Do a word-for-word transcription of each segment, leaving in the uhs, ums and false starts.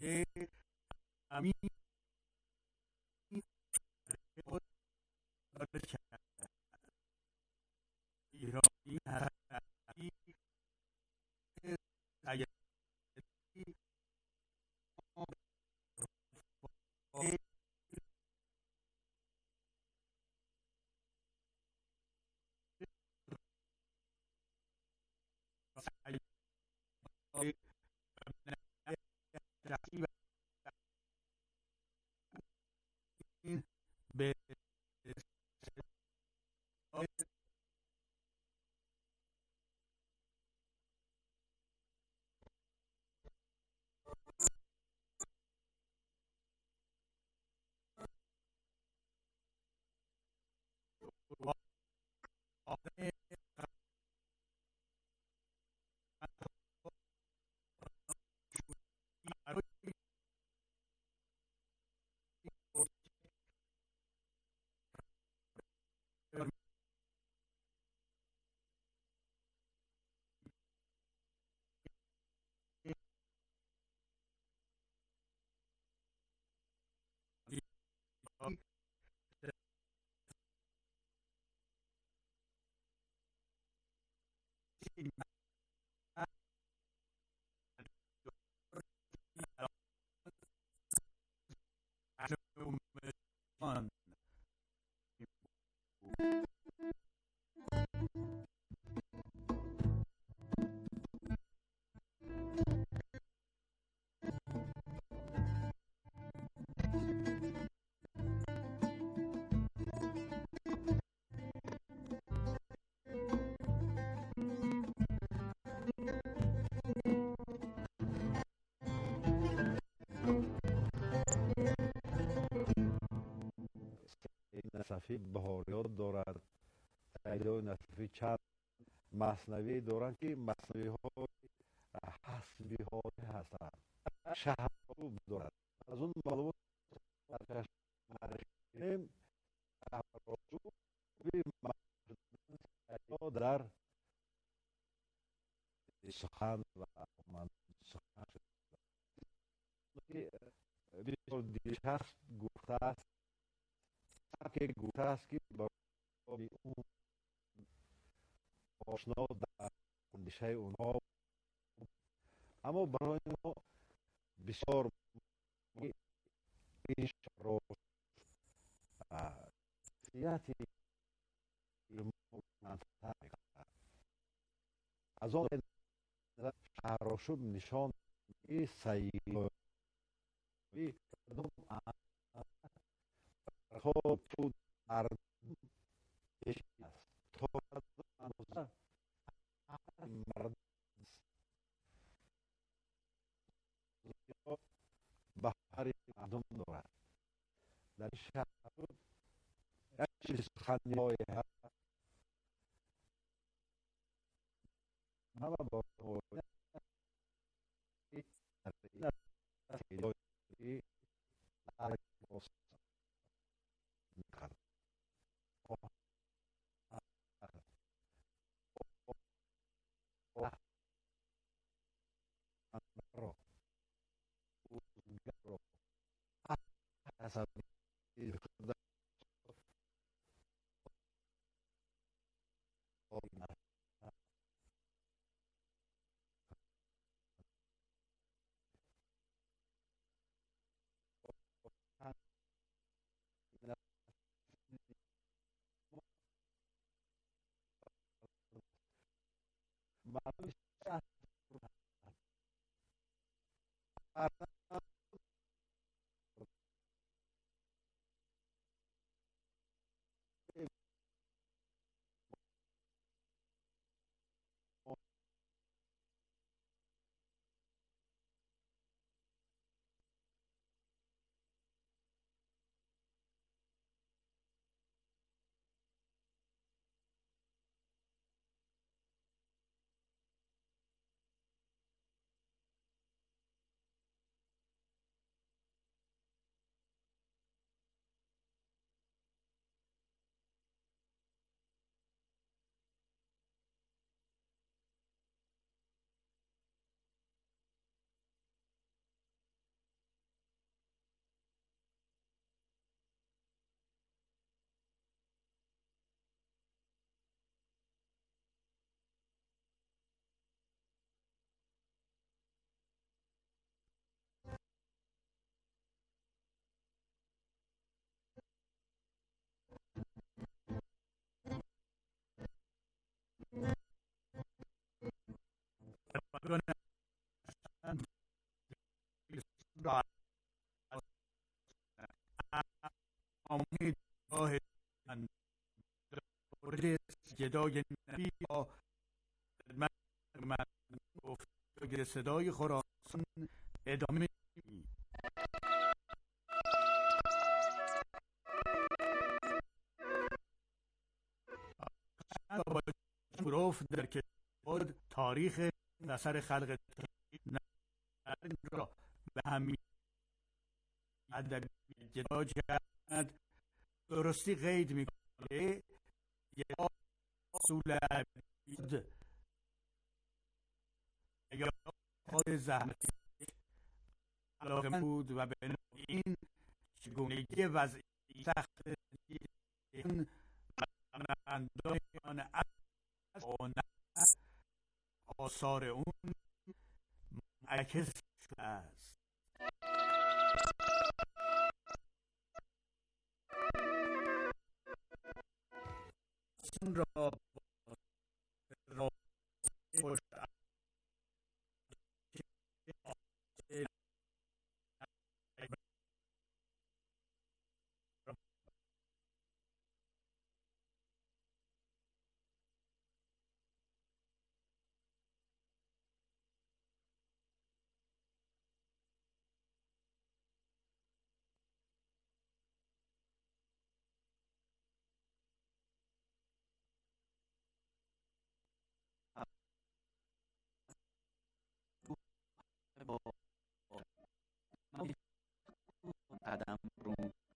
همین خود ایرانی هستی اگر به نصفی بهاریات دارد. سعیدای نصفی چند مصنوی دارند که مصنوی های حسبی های هستند. شهر دارد. از اون معلومات معرفی در سخن و من سخن که بسیار دیرشخص گفته است که گفته است که برای اون آشنا در اندیشه اونها، اما برای ما بسیار پیش رو سیاتی از آن شهراشوب نشان ای سیدی کردم خواب تو مردم کشی است تا اندازه هر مرد بهاری مردم دارد. در این شهر یک چیز سخنی های هست همه با گدای نبی با خدمت من گفت که صدای خراسان ادامه می گفت در که خود تاریخ اثر خلق نرد را به همین ادبی گدا جهد درستی قید میکنه. یا اصول ادبی یا خود زحمت علاقه من بود و به این چگونگی وضعی سخت این مندان از آثار اون منعکس شده است. این را را خوش قدم رو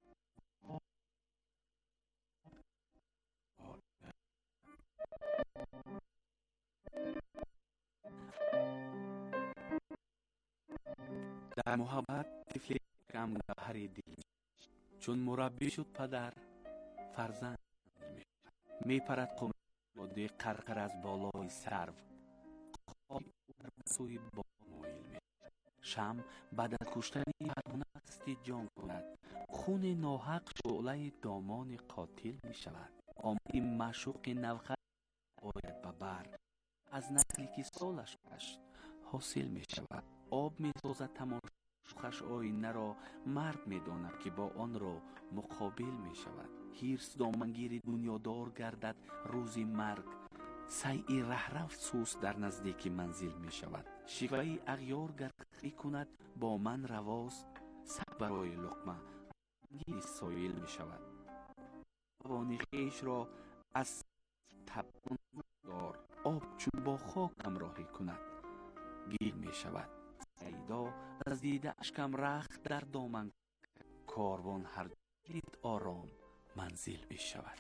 در محبت طفل کم گوهری دل میشد. چون مربی شد پدر فرزند میپرد قمر قرقر از بالای سرو خواهی او سوی با مایل میشد. شم بعد از کشتن حیوانات جان کند، خون ناحق شعله دامان قاتل می شود. آمد معشوق نوخط باید به بر از نسلی که سالش گشت حاصل می شود. آب می سازد تماشاش آینه را، مرد می داند که با آن را مقابل می شود. هیرس دامنگیر دنیادار گردد روزی مرگ، سعی رهرفت سوس در نزدیک منزل می شود. شیوه اغیار گرخی کند با من رواست، سگ برای لقمه رنگی سایل می شود. روانی خیش را از تبان دار، آب چون با خاک همراهی کند گیل می شود. سیدا از دیده اشکم رخت در دامن، کاروان هر دید آرام منزل می شود.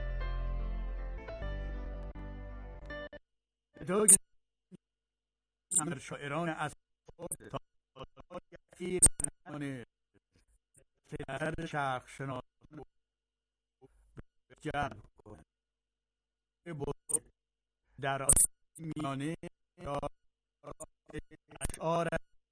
دوگ امر شاعران از خود تا تاریخی زنان فیلتر شرق شناس جلب کند. در میانه اشعار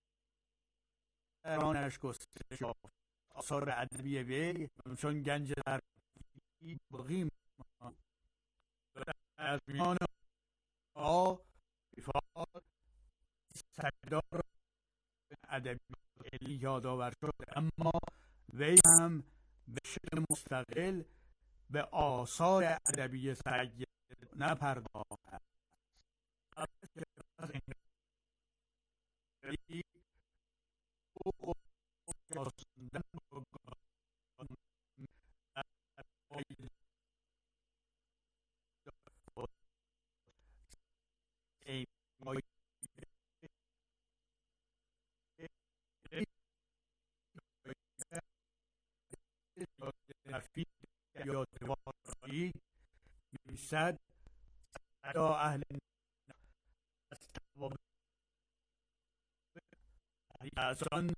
رانش گسترش یافت. آثار ادبی وی چون گنج در باقی ماند. از میان آ رفاق سردار ادبی علی یادآور شد، اما وی هم به شکل مستقل به آثار ادبی سید نپرداخت. یا دواری میسد صدا اهل از آن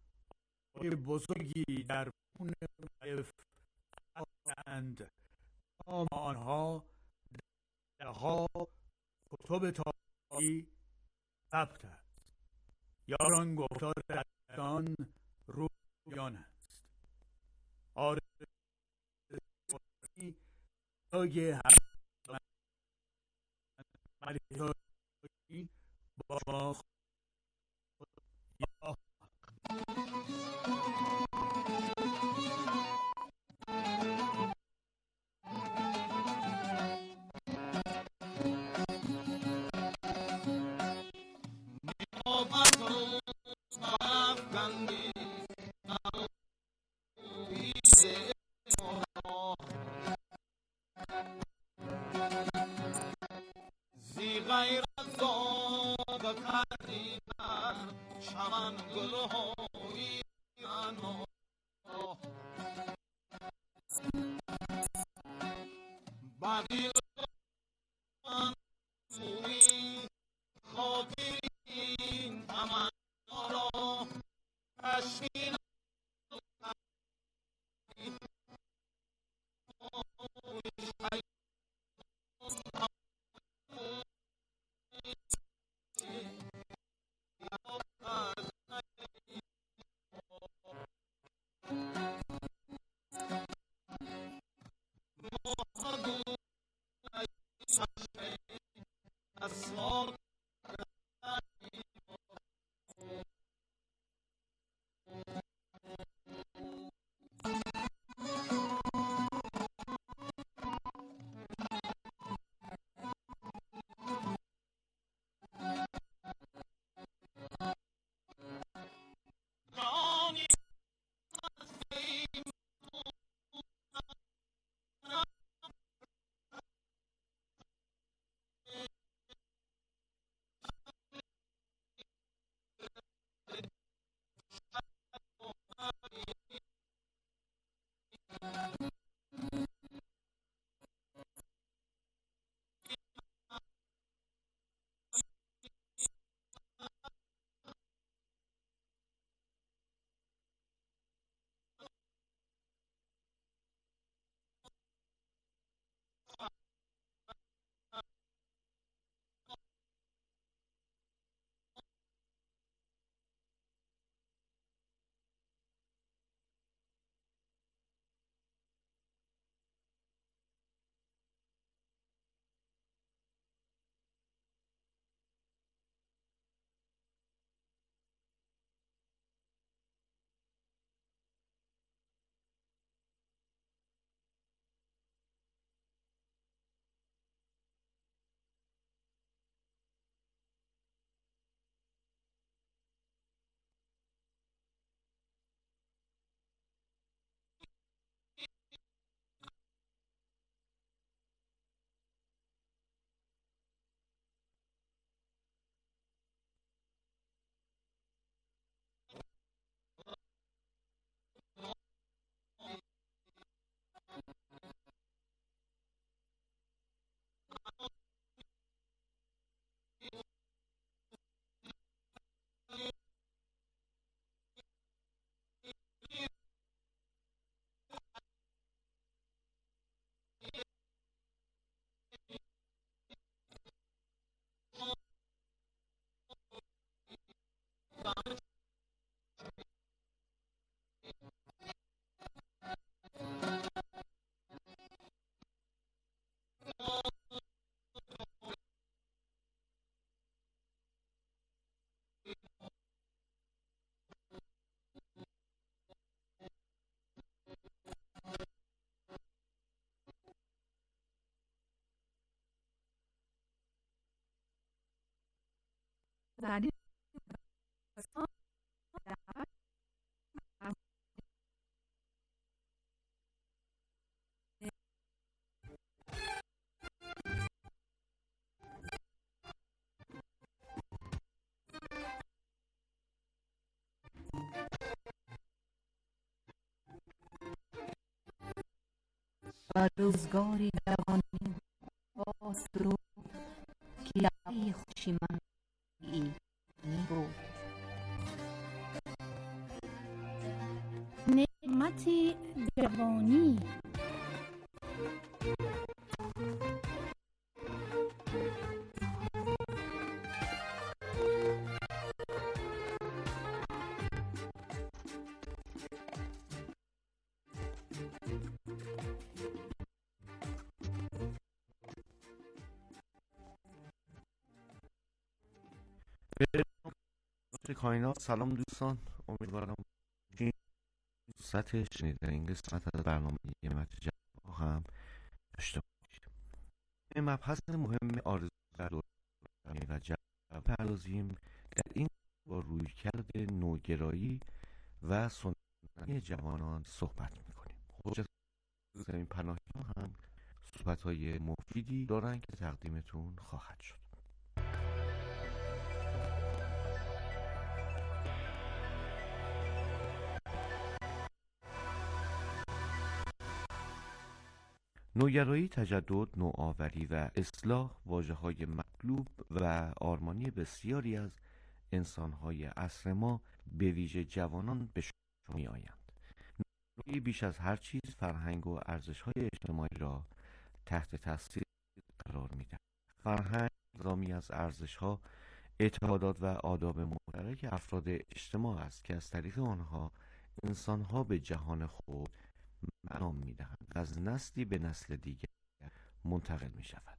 بزرگی در خون ضعیف اند، تمام آنها دهها کتب تاریخی ثبت است. یاران گفتار دستان رویان است. آره تاگه هم مالی با ما یا غیرت زاد کردیدن چمن گلهای انا بدی من سوی خاطر این تمنا را تشکیل اسرار زنی و روزگاری جوانی باز درود که لبه خوشی من ای می بود. نعمت جوانی کائنات. سلام دوستان، امیدوارم این سطح شنیدن این قسمت از برنامه نعمت جوانی هم داشته باشید. به مبحث مهم آرزو در دوران و جوانی پردازیم. در این با رویکرد نوگرایی و سنتی جوانان صحبت میکنیم. حجت زمین پناهی هم صحبت های مفیدی دارن که تقدیمتون خواهد شد. نوگرایی، تجدد، نوآوری و اصلاح واژه‌های مطلوب و آرمانی بسیاری از انسان‌های عصر ما به ویژه جوانان به شمار می‌آیند. نوگرایی بیش از هر چیز فرهنگ و ارزش‌های اجتماعی را تحت تاثیر قرار می‌دهد. فرهنگ نظامی از ارزش‌ها، اعتقادات و آداب مشترک افراد اجتماع است که از طریق آنها انسان‌ها به جهان خود معنا می‌دهند و از نسلی به نسل دیگر منتقل می‌شود.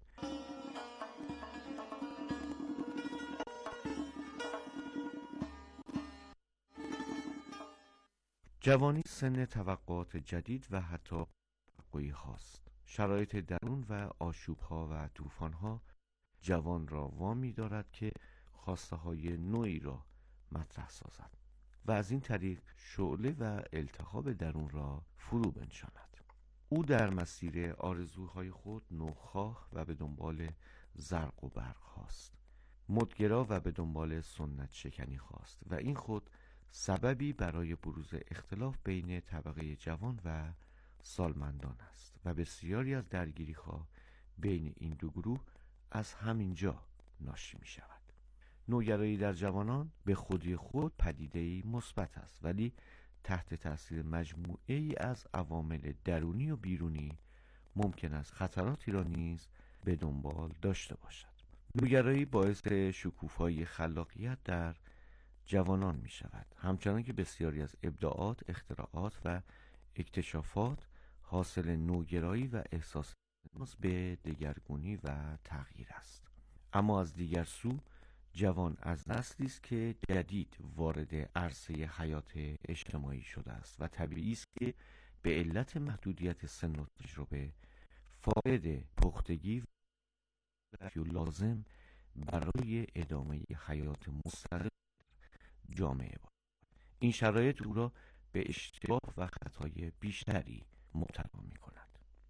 جوانی سن توقعات جدید و حتی توقعی هاست. شرایط درون و آشوب‌ها و طوفان‌ها جوان را وامی دارد که خواسته های نوعی را مطرح سازد و از این طریق شعله و التهاب درون را فرو بنشاند. او در مسیر آرزوهای خود نوخواه و به دنبال زرق و برق خواست، مدگرا و به دنبال سنت شکنی خواست و این خود سببی برای بروز اختلاف بین طبقه جوان و سالمندان است و بسیاری از درگیری‌ها بین این دو گروه از همینجا ناشی می شود. نوگرایی در جوانان به خودی خود پدیده‌ای مثبت است، ولی تحت تاثیر مجموعه ای از عوامل درونی و بیرونی ممکن است خطراتی را نیز به دنبال داشته باشد. نوگرایی باعث شکوفایی خلاقیت در جوانان می شود، همچنان که بسیاری از ابداعات، اختراعات و اکتشافات حاصل نوگرایی و احساس به دگرگونی و تغییر است. اما از دیگر سو جوان از نسلی است که جدید وارد عرصه حیات اجتماعی شده است و طبیعی است که به علت محدودیت سن و تجربه فاقد پختگی و لازم برای ادامه حیات مستقل جامعه بود. این شرایط او را به اشتباه و خطای بیشتری مبتلا می کند.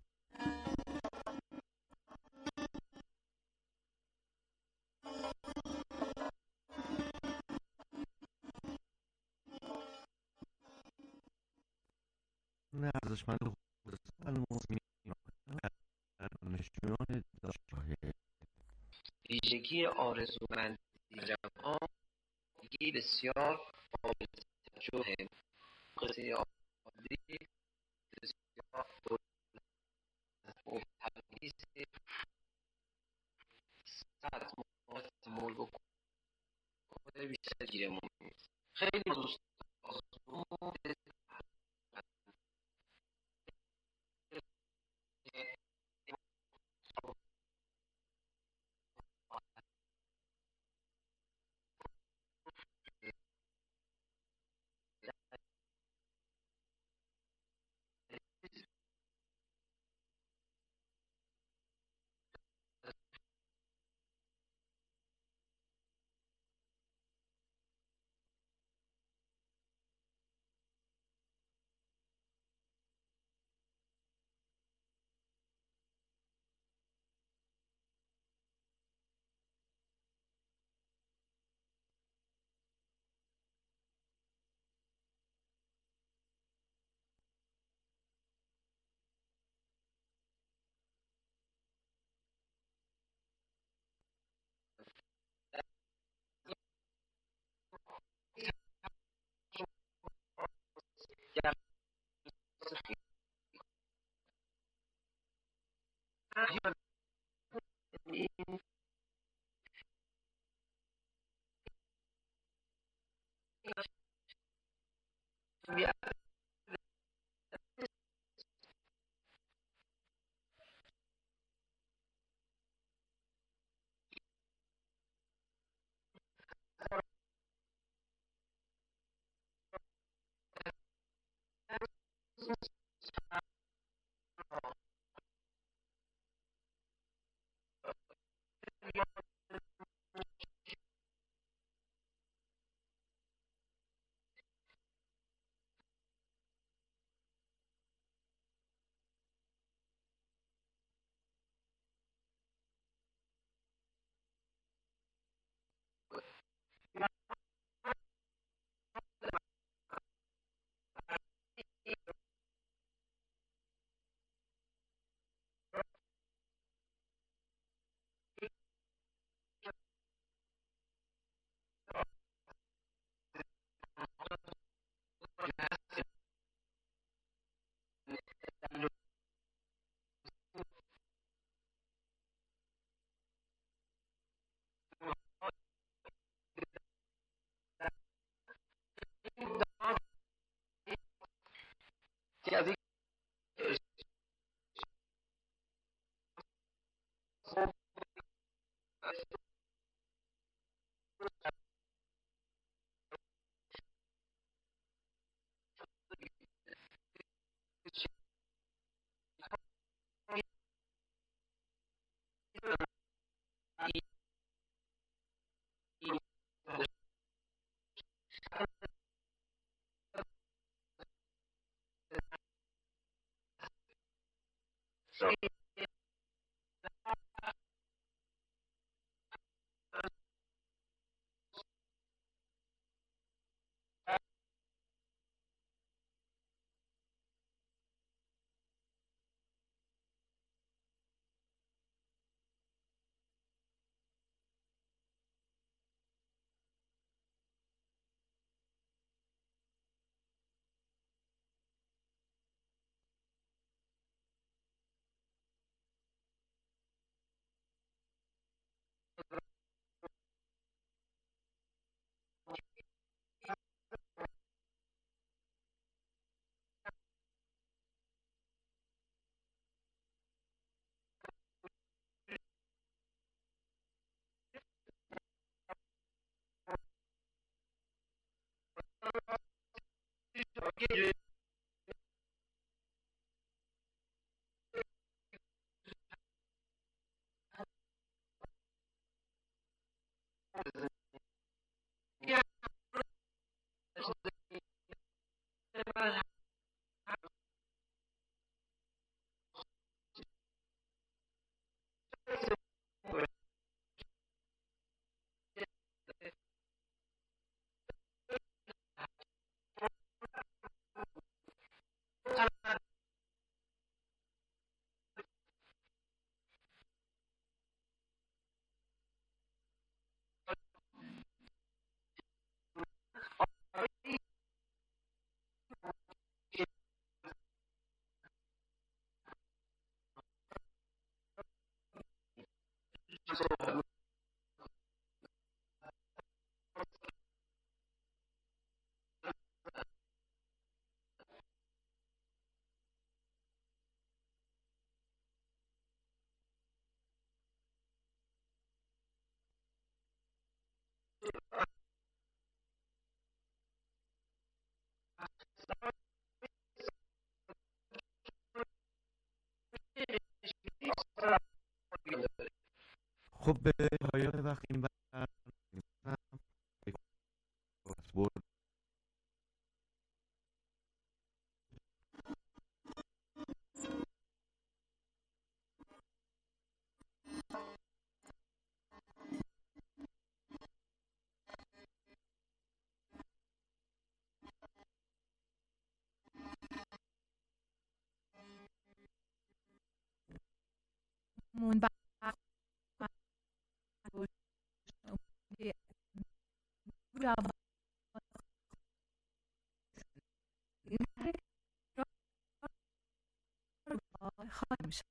ارزشمند دانشجویان دانشگاه ویژگی آرزومندی جوان ویژگی بسیار قابل توجه قصه عادی بسیار مبتنی صد مورد مول بکنه بیشتر گیره مون خیلی دوست خب به پایان وقت این برنامه برد منبع خواهیم شد.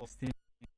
هستیم.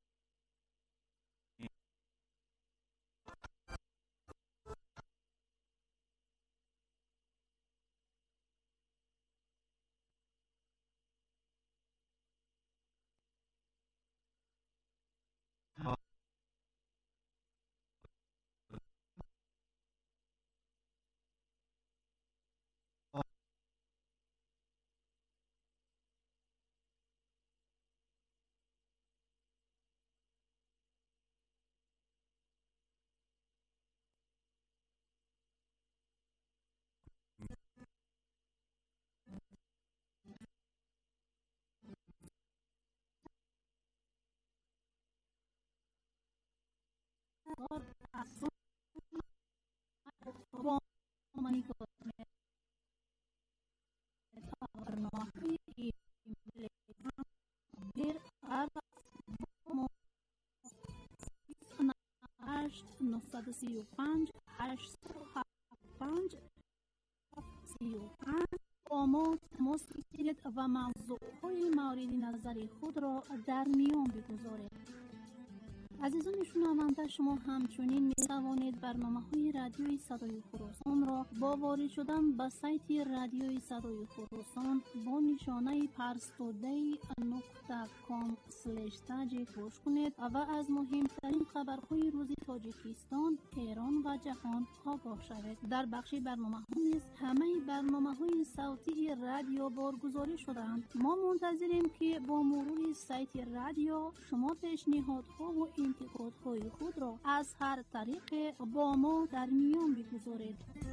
نهصد و سی و پنج هشتصد و هفتاد و پنج سی و پنج با ما تماس بگیرید و موضوعهای مورد نظر خود را در میان بگذارید. عزیزان شنونده، شما همچنین می توانید برنامه‌های رادیوی صدای خراسان را با وارد شدن به سایت رادیوی صدای خراسان با نشانه پرستودی نقطه کام اسلش تاجیک گوش کنید و از مهمترین خبرهای روز تاجیکستان، ایران و جهان آگاه شوید. در بخش برنامه‌ها نیز همه برنامه‌های صوتی رادیو بارگذاری شده‌اند. ما منتظریم که با مرور سایت رادیو شما پیشنهادها و انتقادهای خود را از هر طریق با ما در میان بگذارید.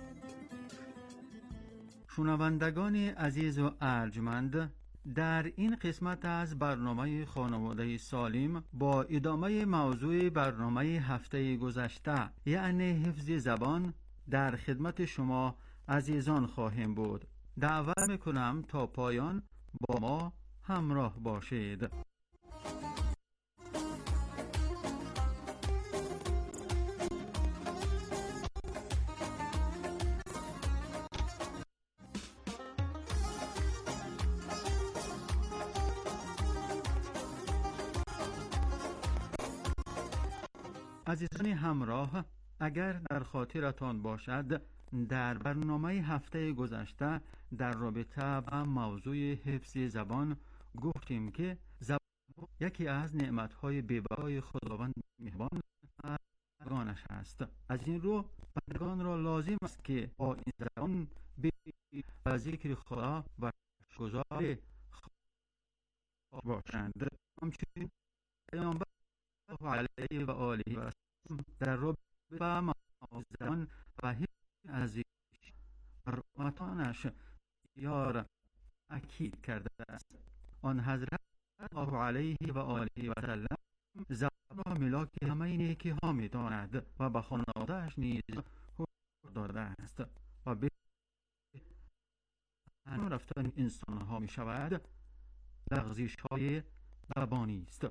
شنوندگان عزیز و ارجمند، در این قسمت از برنامه خانواده سالم با ادامه موضوع برنامه هفته گذشته یعنی حفظ زبان در خدمت شما عزیزان خواهیم بود. دعوت میکنم تا پایان با ما همراه باشید. عزیزان همراه، اگر در خاطرتان باشد در برنامه هفته گذشته در رابطه با موضوع حفظ زبان گفتیم که زبان یکی از نعمتهای بی‌بهای خداوند مهربان بندگانش است. از این رو بندگان را لازم است که با این زبان به ذکر خدا و شکرگزار باشند. همچنین پیامبر علیه و آله و سلم در رابطه با موضوع زبان و حفظ از رحمتانش بسیار تأکید کرده است. آن حضرت الله علیه و آله و سلم زبان را ملاک همه نیکی ها می داند و به خانواده‌اش نیز حکم داده است و به رفتن انسان ها می شود لغزش های زبانی است.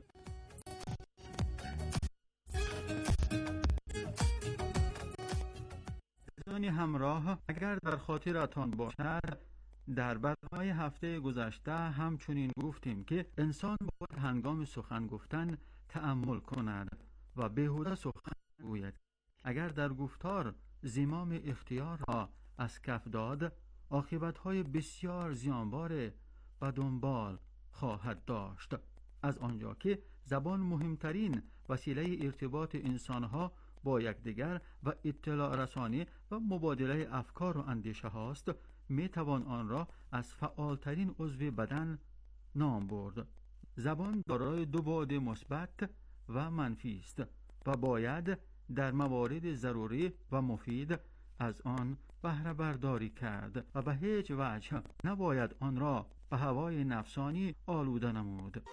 همراه، اگر در خاطرتان باشد در برنامه هفته گذشته همچنین گفتیم که انسان باید هنگام سخن گفتن تأمل کند و بیهوده سخن گوید. اگر در گفتار زمام اختیار را از کف داد، عاقبت‌های بسیار زیانبار به دنبال خواهد داشت. از آنجا که زبان مهمترین وسیله ارتباط انسان‌ها با یکدیگر و اطلاع رسانی و مبادله افکار و اندیشه هاست، می توان آن را از فعالترین عضو بدن نام برد. زبان دارای دو بعد مثبت و منفی است و باید در موارد ضروری و مفید از آن بهره برداری کرد و به هیچ وجه نباید آن را به هوای نفسانی آلوده نمود.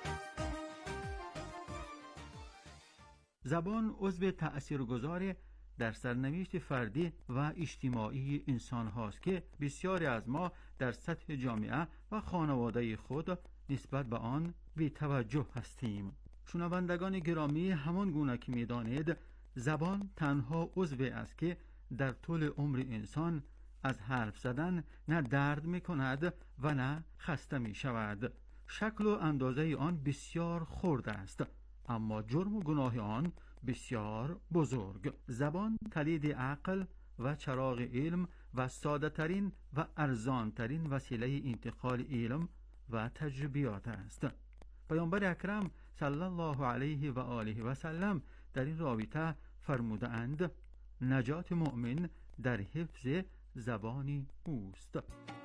زبان عضو تأثیرگذار در سرنوشت فردی و اجتماعی انسان هاست که بسیاری از ما در سطح جامعه و خانواده خود نسبت به آن بی توجه هستیم. شنوندگان گرامی، همان گونه که می دانید زبان تنها عضوی است که در طول عمر انسان از حرف زدن نه درد می کند و نه خسته می شود. شکل و اندازه آن بسیار خرد است، اما جرم و گناه آن بسیار بزرگ. زبان کلید عقل و چراغ علم و ساده ترین و ارزان ترین وسیله انتقال علم و تجربیات است. پیامبر اکرم صلی الله علیه و آله و سلم در این رابطه فرموده اند نجات مؤمن در حفظ زبان اوست.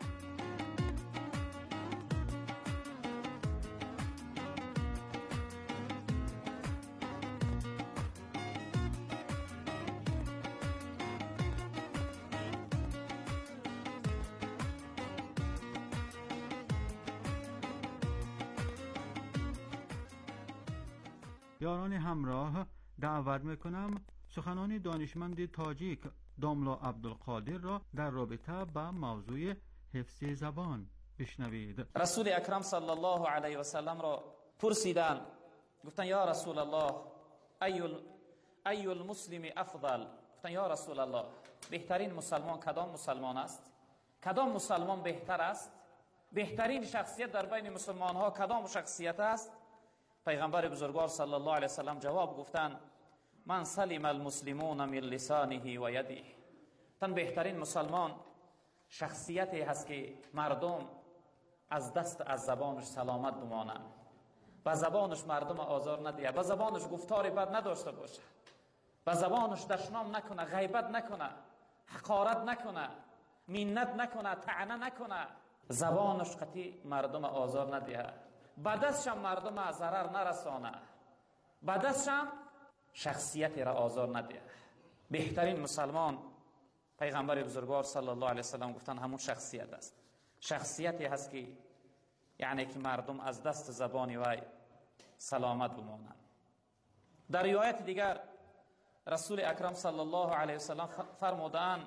یاران همراه، دعوت میکنم سخنان دانشمند تاجیک داملا عبدالقادر را در رابطه با موضوع حفظ زبان بشنوید. رسول اکرم صلی الله علیه و سلم را پرسیدن، گفتن یا رسول الله ای ای المسلم افضل؟ گفتن یا رسول الله بهترین مسلمان کدام مسلمان است؟ کدام مسلمان بهتر است؟ بهترین شخصیت در بین مسلمان ها کدام شخصیت است؟ پیغمبر بزرگوار صلی الله علیه و سلم جواب گفتن من سلم المسلمون من لسانه و یده. تن بهترین مسلمان شخصیتی هست که مردم از دست از زبانش سلامت بمانند و زبانش مردم آزار ندهد، و زبانش گفتار بد نداشته باشه، و زبانش دشنام نکنه، غیبت نکنه، حقارت نکنه، منت نکنه، طعنه نکنه، زبانش قطعی مردم آزار ندهد، به دستشم مردم ضرر نرسانه، به دستشم شخصیتی را آزار نده. بهترین مسلمان پیغمبر بزرگوار صلی الله علیه و سلم گفتن همون شخصیت است، شخصیتی هست که یعنی که مردم از دست زبانی وی سلامت بمانند. در روایت دیگر رسول اکرم صلی الله علیه و سلم فرمودند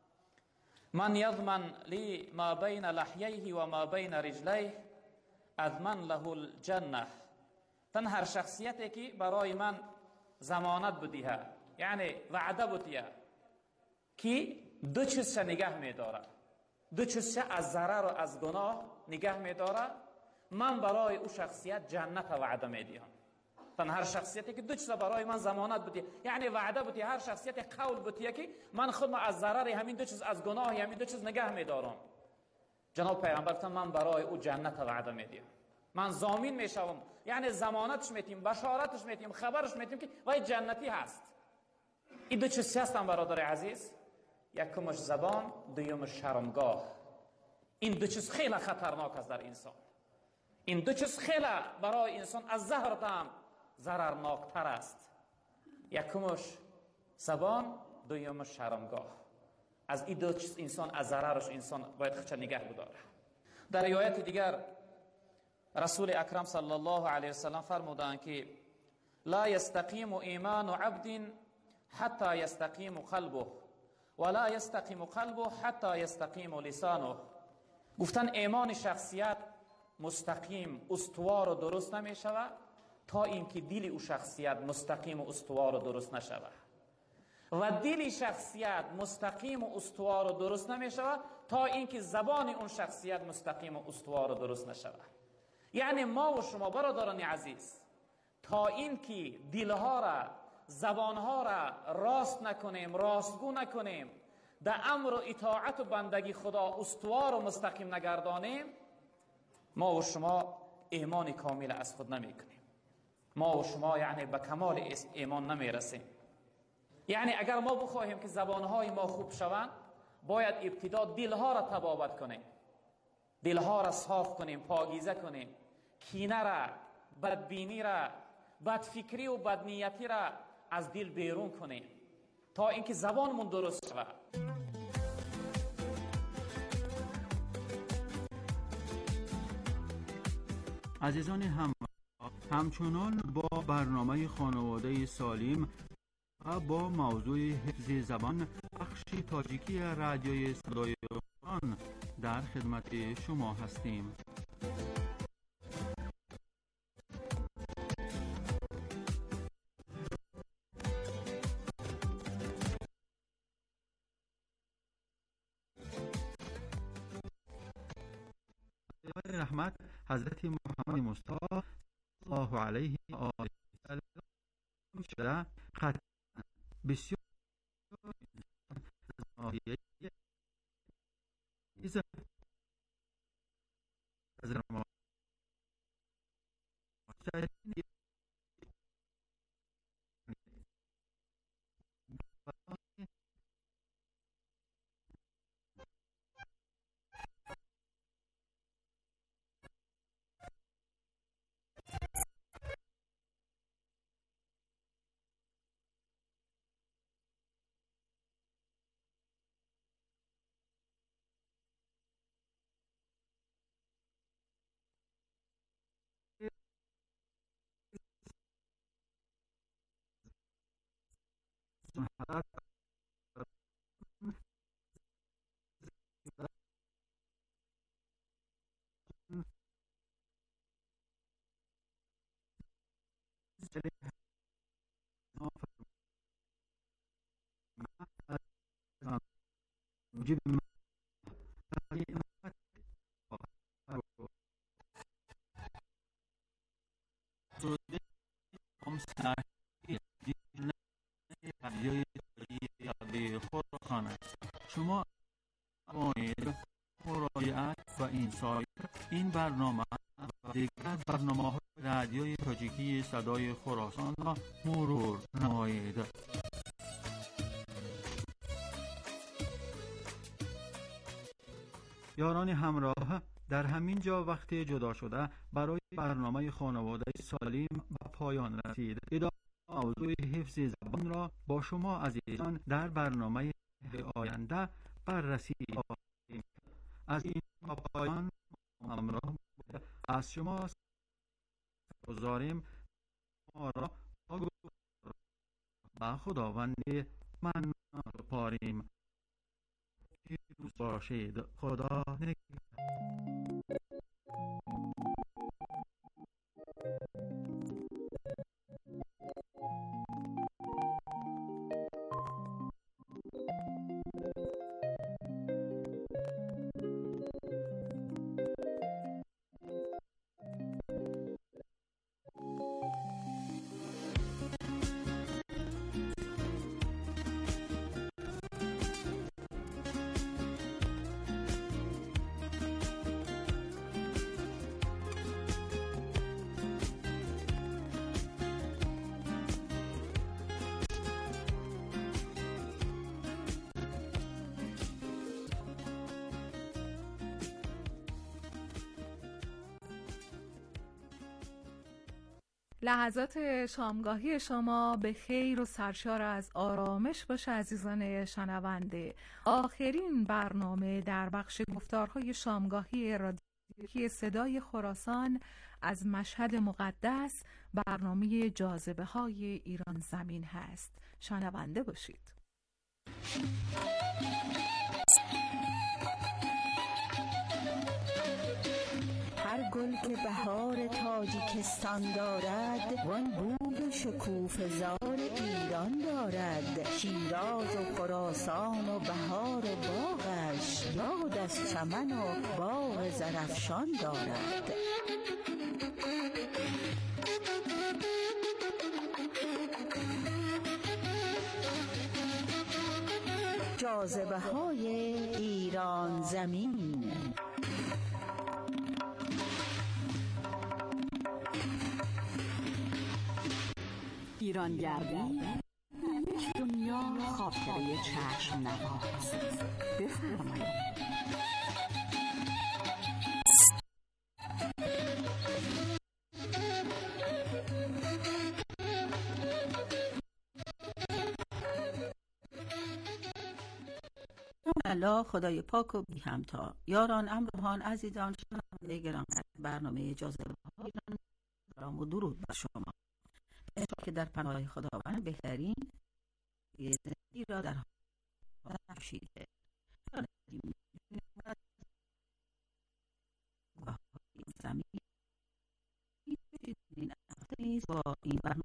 من یضمن لی ما بین لحیه و ما بین رجلیه اضمن له الجنه. تن هر شخصیتی که برای من ضمانت بدیه، یعنی وعده بدیه که دو چیز نگه میداره، دو چیز از ضرر و از گناه نگه میداره، من برای او شخصیت جنت وعده میدیم. تن هر شخصیتی که دو چیز برای من ضمانت بدیه، یعنی وعده بدیه، هر شخصیت قول بدیه که من خودم از ضرر همین دو چیز، از گناه همین دو چیز نگه میدارم، جناب پیغمبر گفتن من برای او جنت وعده میدیم، من ضامن میشوم، یعنی ضمانتش میتیم، بشارتش میتیم، خبرش میتیم که وای جنتی هست. این دو چیز هستن برادر عزیز، یکمش زبان، دومش شرمگاه. این دو چیز خیلی خطرناک است در انسان، این دو چیز خیلی برای انسان از زهر هم ضررناکتر است. یکمش زبان، دومش شرمگاه. از این دو چیز انسان از ضررش انسان باید خودش نگه بداره. در روایت دیگر رسول اکرم صلی الله علیه و سلم فرمودند که لا یستقیم ایمان عبد حتی یستقیم قلبه ولا یستقیم قلبه حتی یستقیم لسانه. گفتن ایمان شخصیت مستقیم، استوار و درست نمی شود تا اینکه دل او شخصیت مستقیم و استوار و درست نشود، و دل شخصیت مستقیم و استوار و درست نمی شود تا اینکه زبان اون شخصیت مستقیم و استوار و درست نشود. یعنی ما و شما برادران عزیز تا اینکه دلها را، زبانها را راست نکنیم، راستگو نکنیم، در امر و اطاعت و بندگی خدا استوار و مستقیم نگردانیم، ما و شما ایمان کامل از خود نمی کنیم، ما و شما یعنی به کمال ایمان نمی رسیم. یعنی اگر ما بخواهیم که زبانهای ما خوب شوند، باید ابتدا دلها را تبابت کنیم، دلها را صاف کنیم، پاکیزه کنیم، کینه را، بدبینی را، بدفکری و بدنیتی را از دل بیرون کنیم تا اینکه زبانمون درست شود. عزیزان هم همچنان با برنامه خانواده سالم و با موضوع حفظ زبان بخشی تاجیکی رادیوی صدای قرآن در خدمت شما هستیم. رحمت حضرت محمد مصطفی صلی الله علیه و آله و سلم شده خط بسیار از ما شما باید مراجعت و این سایت این برنامه و دیگر برنامه های رادیوی تاجیکی صدای خراسان را مرور نمایید. یاران همراه، در همین جا وقت جدا شده برای برنامه خانواده سالم و پایان رسید. ادامه موضوع حفظ زبان را با شما عزیزان در برنامه آینده بررسی خواهیم. از این پایان همراه از شما گزاریم ما را با خداوند من سپاریم. پیروز باشید. خدا نگهدار. لحظات شامگاهی شما به خیر و سرشار از آرامش باشه عزیزان شنونده. آخرین برنامه در بخش گفتارهای شامگاهی رادیویی صدای خراسان از مشهد مقدس، برنامه جاذبه های ایران زمین هست. شنونده باشید. هر گل که بهار تاجیکستان دارد، وان بوی شکوفه زار ایران دارد. شیراز و خراسان و بهار باغش، یاد از چمن و باغ زرافشان دارد. جاذبه های ایران زمین. ایرانگردی یک دنیا خاطره چشم نواز. بفرمایید. الله خدای پاک و بی همتا. یاران امروهان عزیزان شنونده گرامی، برنامه جاذبه های ایران سلام و درود بر شما. که در پناه خداوند بهترین زندگی را در حال کشیده زمین این هفته با این برنامه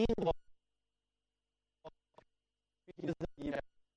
این زندگی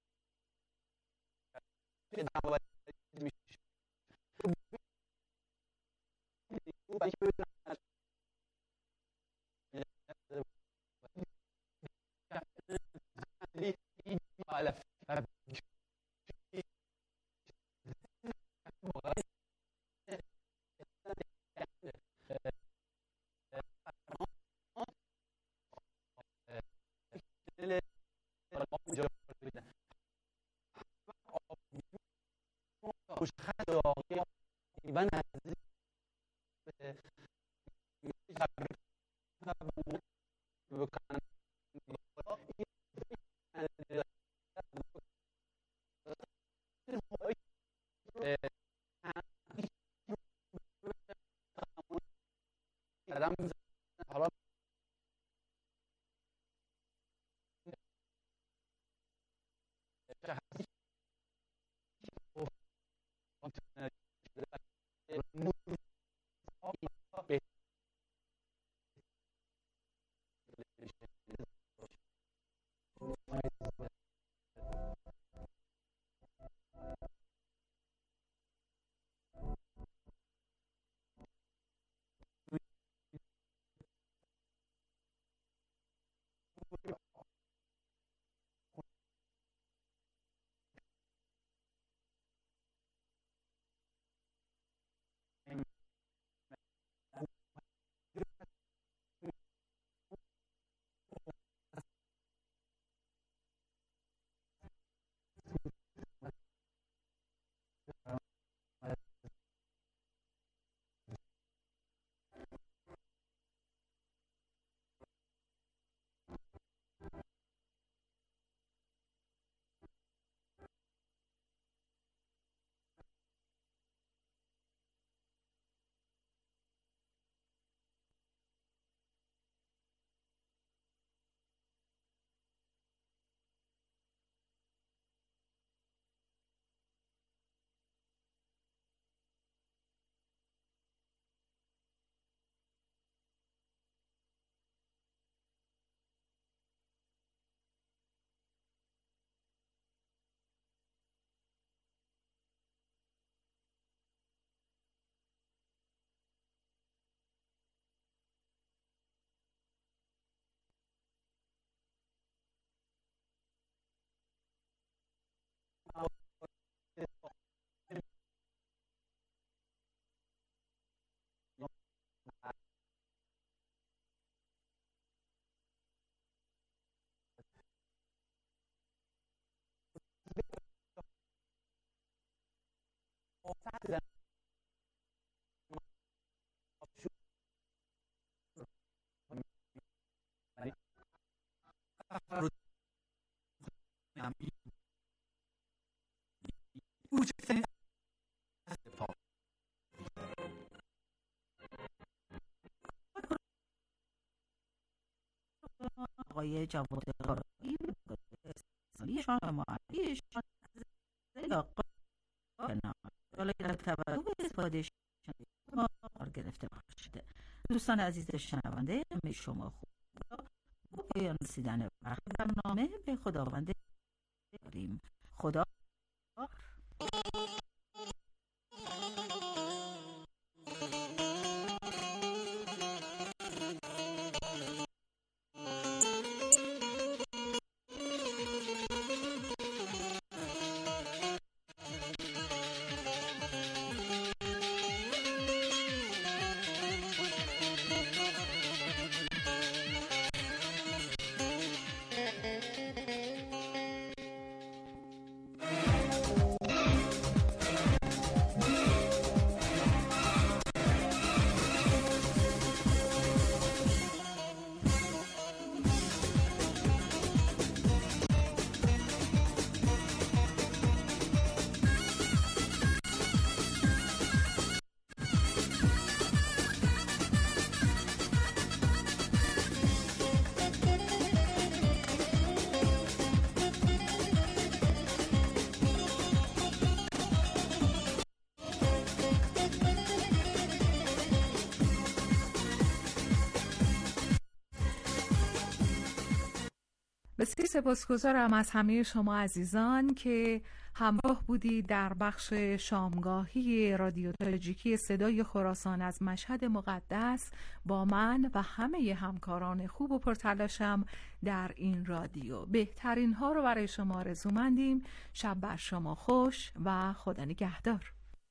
آقای جواد قارایی سالی شامعیشان حالا در توجه به استفاده ما قرار گرفته باشده. دوستان عزیز شنونده همه شما خوب با پایان رسیدن وقت برنامه به خداوند داریم. خدا بسیار سپاسگزارم از همه شما عزیزان که همراه بودید در بخش شامگاهی رادیو تاجیکی صدای خراسان از مشهد مقدس با من و همه همکاران خوب و پرتلاشم در این رادیو. بهترین ها رو برای شما آرزومندیم. شب بر شما خوش و خدا نگهدار.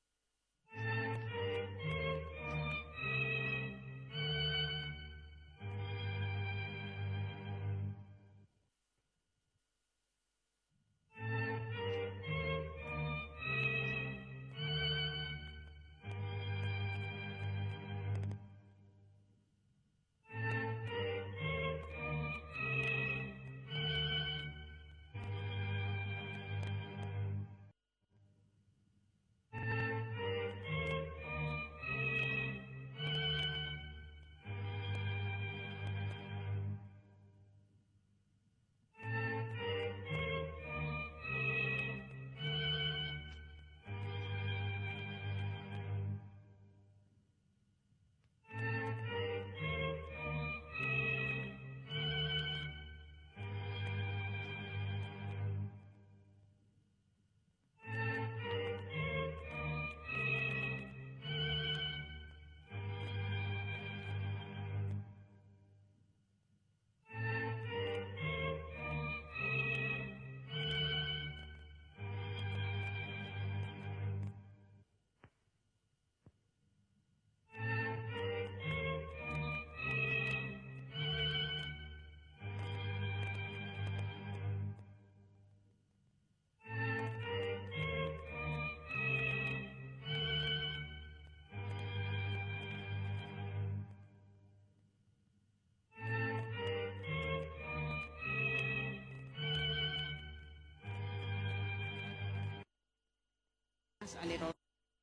مسئله را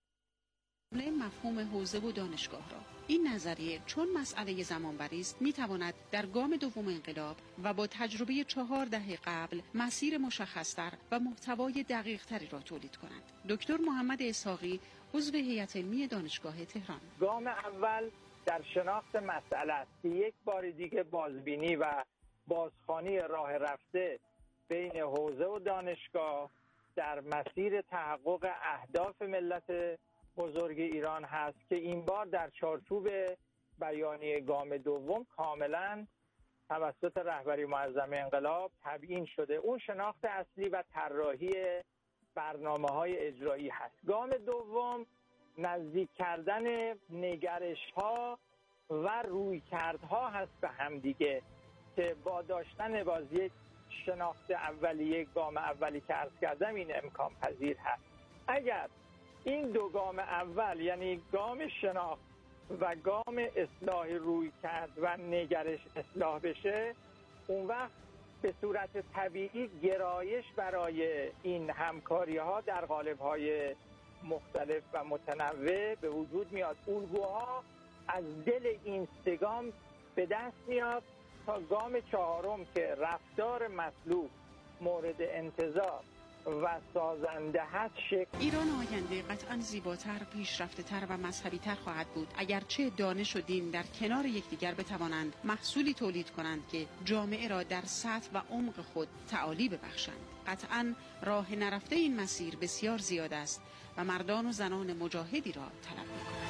مفهوم حوزه و دانشگاه را. این نظریه چون مسئله زمانبری است میتواند در گام دوم انقلاب و با تجربه چهار دهه قبل مسیر مشخصتر و محتوای دقیق تری را تولید کند. دکتر محمد اسحاقی عضو هیئت علمی دانشگاه تهران: گام اول در شناخت مسئله است که یک بار دیگه بازبینی و بازخوانی راه رفته بین حوزه و دانشگاه در مسیر تحقق اهداف ملت بزرگ ایران هست که این بار در چارچوب بیانیه گام دوم کاملا توسط رهبری معظم انقلاب تبیین شده. اون شناخت اصلی و طراحی برنامه‌های اجرایی هست. گام دوم نزدیک کردن نگرش‌ها و رویکردها هست به همدیگه که با داشتن باز یک شناخت اولیه گام اولی که عرض کردم این امکان پذیر هست. اگر این دو گام اول یعنی گام شناخت و گام اصلاح روی کرد و نگرش اصلاح بشه، اون وقت به صورت طبیعی گرایش برای این همکاری ها در قالب های مختلف و متنوع به وجود میاد. الگوها از دل این سه گام به دست میاد تا گام چهارم که رفتار مطلوب مورد انتظار و سازنده هست شکل. ایران آینده قطعا زیباتر، پیشرفته تر و مذهبی تر خواهد بود اگرچه دانش و دین در کنار یکدیگر بتوانند محصولی تولید کنند که جامعه را در سطح و عمق خود تعالی ببخشند. قطعا راه نرفته این مسیر بسیار زیاد است و مردان و زنان مجاهدی را طلب می‌کند.